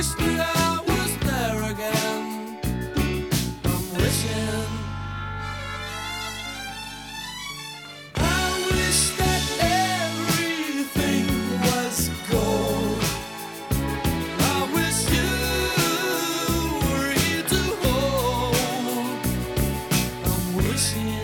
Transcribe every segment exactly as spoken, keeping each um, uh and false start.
wish that I was there again. I'm wishing. I wish that everything was gold. I wish you were here to hold. I'm wishing.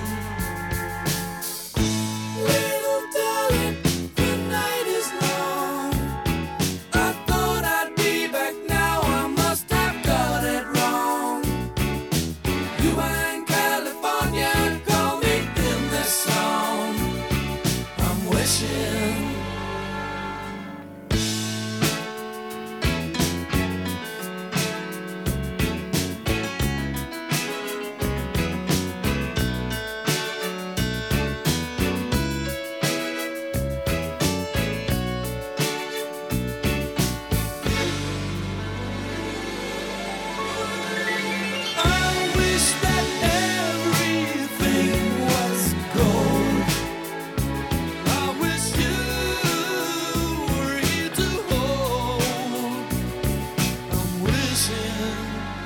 Little darling, the night is long. I thought I'd be back now. I must have got it wrong. You are in California, call me in this song. I'm wishing. I wish that everything was gold. I wish you were here to hold. I'm wishing.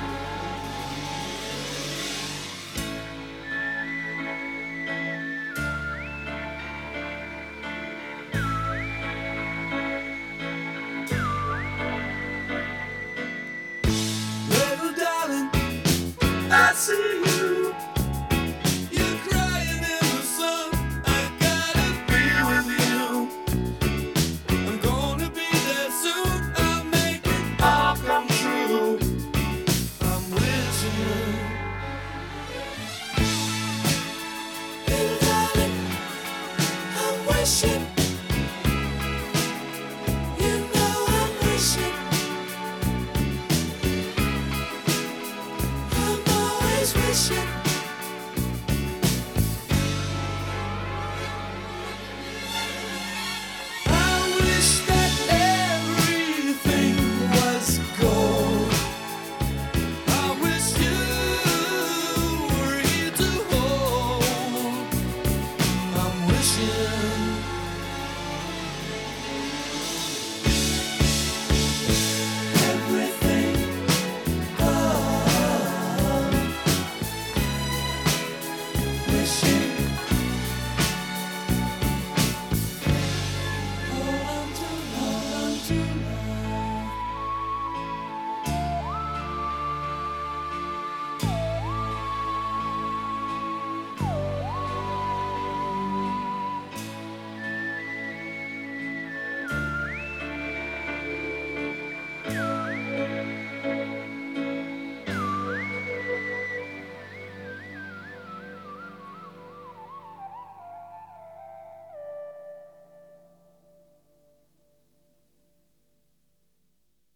Little darling, I see you. You're crying in the sun. I gotta be with you. I'm gonna be there soon. I'll make it all come true. I'm wishing. Little darling, I'm wishing. You know I'm wishing. I'm always wishing.